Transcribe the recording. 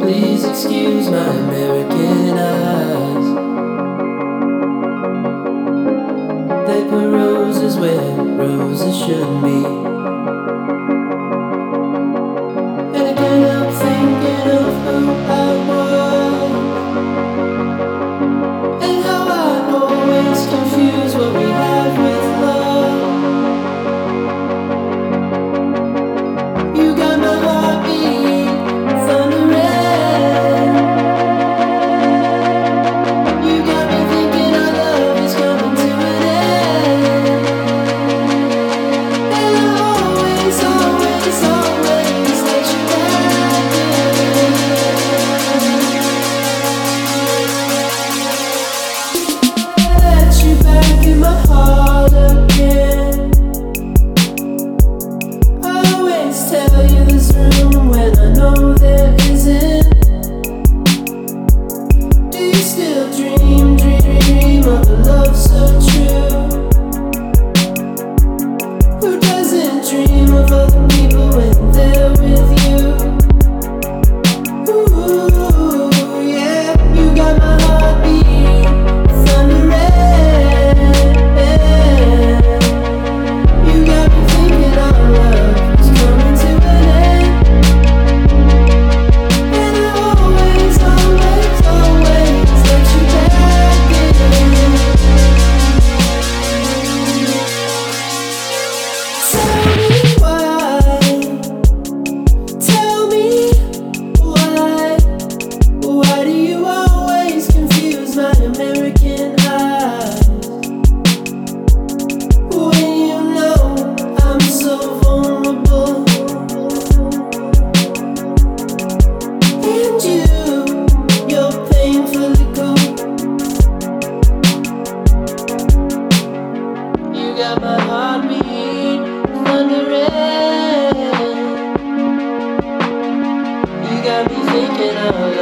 Please excuse my American eyes. They put roses where roses shouldn't be. And I can't help thinking of who I was, and how I always confuse what we have with love. You got my heartbeat thundering. You got me thinking our love is coming to an end. And I always, always, always let you back in. Let you back in my heart again. I always tell you there's room when I know there isn't. Do you still dream of a love so true? Who doesn't dream of other people when they're with you? Ooh, yeah, you got my heartbeat thundering. You got me thinking our love is coming to an end. And I always, always, always let you back in. Tell me why do you always confuse my American eyes? When you know I'm so vulnerable, and you're painfully cold. You got my heartbeat thundering. You got me thinking out loud.